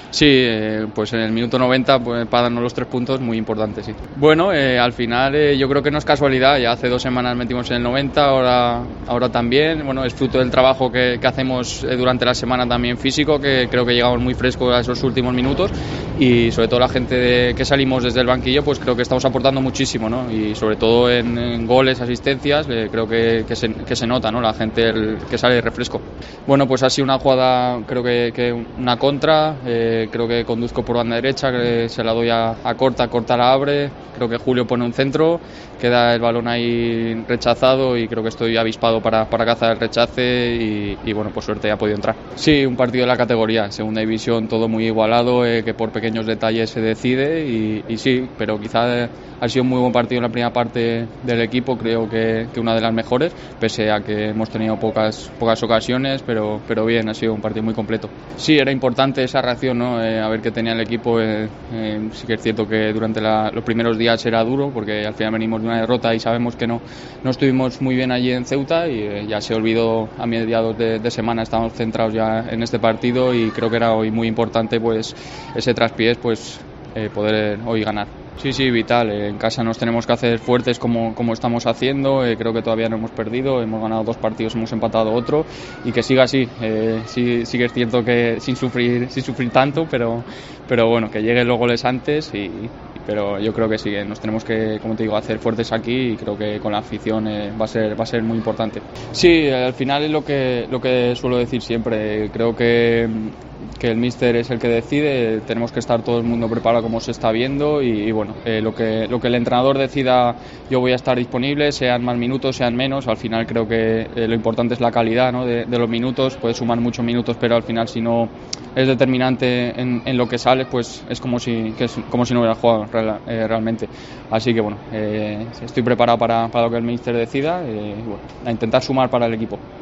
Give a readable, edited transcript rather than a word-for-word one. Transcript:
Sí, pues en el minuto 90 pues, para darnos los 3 puntos, muy importante, sí. Bueno, al final yo creo que no es casualidad, ya hace 2 semanas metimos en el 90, ahora también, bueno, es fruto del trabajo que hacemos durante la semana también físico, que creo que llegamos muy frescos a esos últimos minutos y sobre todo la gente que salimos desde el banquillo, pues creo que estamos aportando muchísimo, ¿no? Y sobre todo en goles, asistencias, creo que se nota, ¿no? La gente que sale de refresco. Bueno, pues ha sido una jugada, creo que una contra, creo que conduzco por banda derecha, que se la doy a Corta la abre, creo que Julio pone un centro, queda el balón ahí rechazado y creo que estoy avispado para cazar el rechace y bueno, por suerte ha podido entrar. Sí, un partido de la categoría, segunda división, todo muy igualado, que por pequeños detalles se decide y sí, pero quizá ha sido un muy buen partido en la primera parte del equipo, creo que una de las mejores, pese a que hemos tenido pocas ocasiones, pero bien, ha sido un partido muy completo. Sí, era importante esa reacción, ¿no? A ver qué tenía el equipo. Sí que es cierto que durante los primeros días era duro, porque al final venimos de una derrota y sabemos que no estuvimos muy bien allí en Ceuta y ya se olvidó a mediados de semana, estábamos centrados ya en este partido y creo que era hoy muy importante pues ese traspiés, pues poder hoy ganar. Sí, vital. En casa nos tenemos que hacer fuertes como estamos haciendo. Creo que todavía no hemos perdido. Hemos ganado 2 partidos, hemos empatado otro y que siga así. Sí que es cierto que sin sufrir tanto, pero bueno, que lleguen los goles antes pero yo creo que sí, nos tenemos que, como te digo, hacer fuertes aquí y creo que con la afición va a ser muy importante. Sí, al final es lo que suelo decir siempre. Creo que el míster es el que decide, tenemos que estar todo el mundo preparado como se está viendo y bueno, lo que el entrenador decida, yo voy a estar disponible, sean más minutos, sean menos. Al final creo que lo importante es la calidad, ¿no? de los minutos. Puedes sumar muchos minutos, pero al final si no es determinante en lo que sales, pues es como si no hubiera jugado realmente. Así que bueno, estoy preparado para lo que el míster decida, bueno, a intentar sumar para el equipo.